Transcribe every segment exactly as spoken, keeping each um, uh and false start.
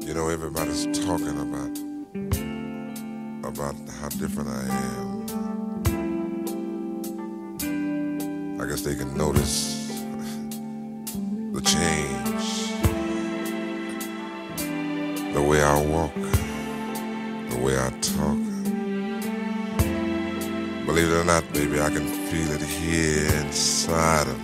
You know, everybody's talking about about how different I am. I guess they can notice the change, the way I walk, the way I talk. Believe it or not, baby, I can feel it here inside of me.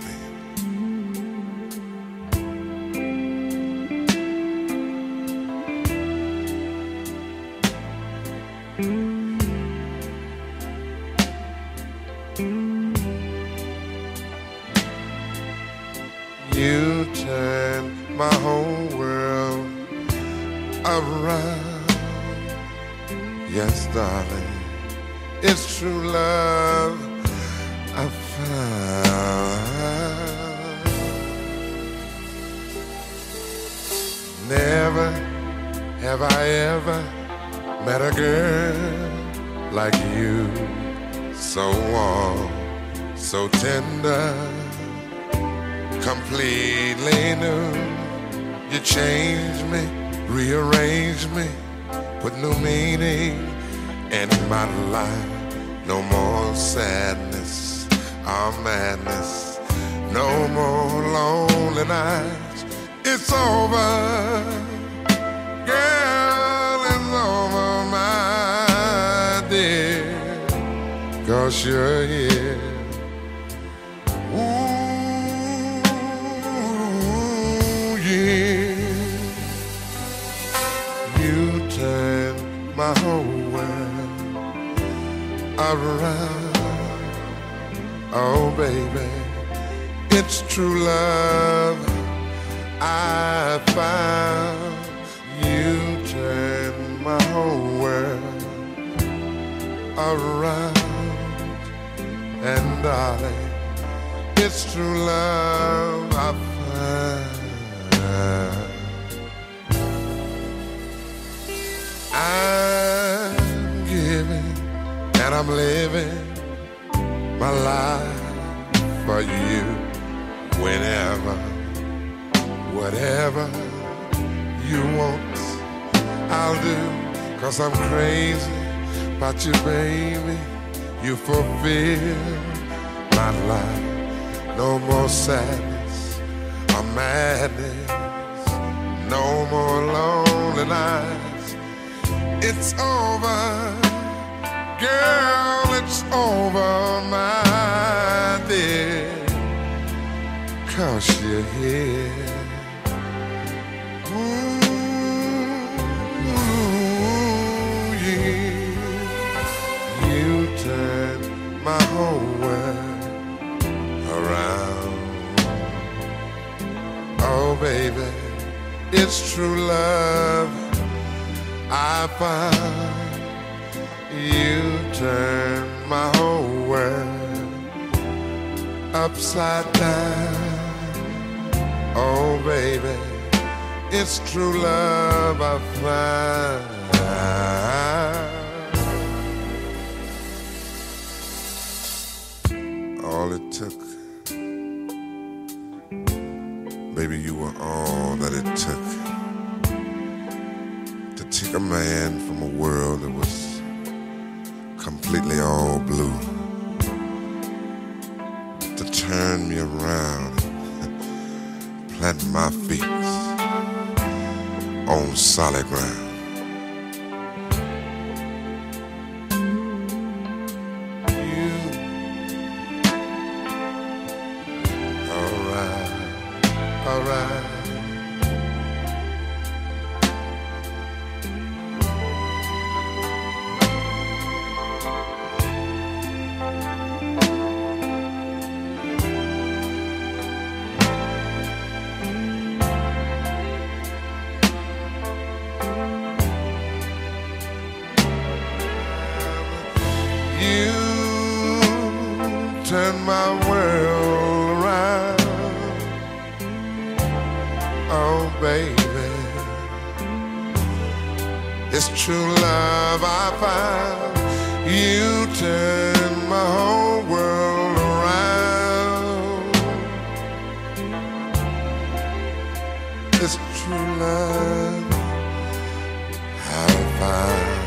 You turned my whole world around. Yes, darling, it's true love I found. Never have I ever met a girl like you, so warm, so tender, completely new. You changed me, rearranged me, put new meaning in my life. No more sadness or madness, no more lonely nights. It's over, girl, it's over, my dear, 'cause you're here. My whole world around. Oh, baby, it's true love I found. You turned my whole world around. And darling, it's true love I found. I'm giving and I'm living my life for you. Whenever, whatever you want, I'll do. 'Cause I'm crazy about you, baby. You fulfill my life. No more sadness or madness, no more lonely nights. It's over, girl, it's over, my dear, 'cause you're here. Ooh, yeah. You turn my whole world around. Oh, baby, it's true love I found. You turned my whole world upside down. Oh, baby, it's true love I found. All it took, baby, you were all that it took. Take a man from a world that was completely all blue to turn me around and plant my feet on solid ground. You, all right, all right. You turn my world around. Oh, baby, it's true love I found. You turn my whole world around. It's true love I found.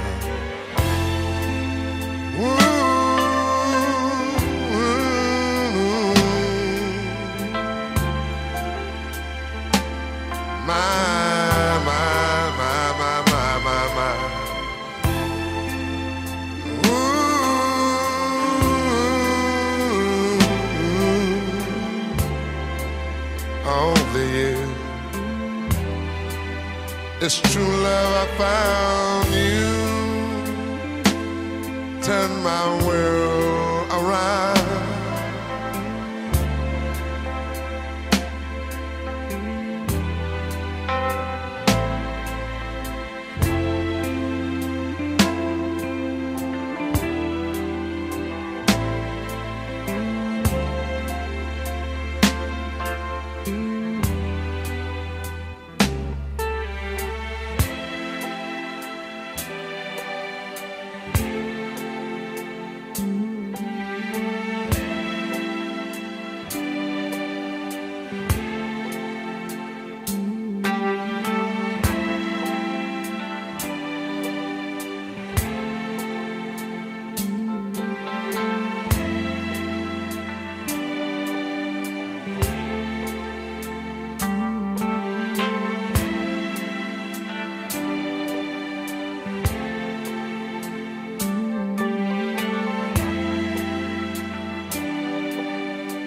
Ooh, my, my, my, my, my, my, my. Ooh, only you. It's true love I found you. Turn my world around.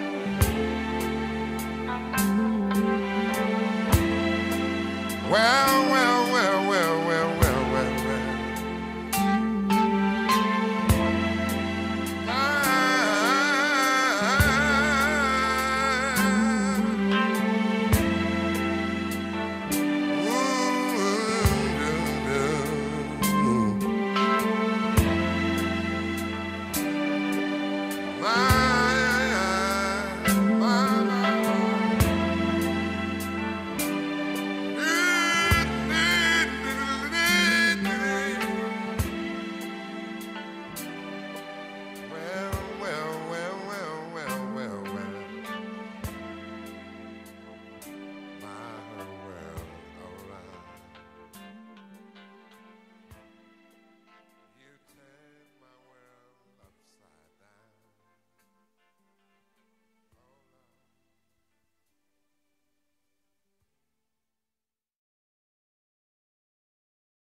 Well,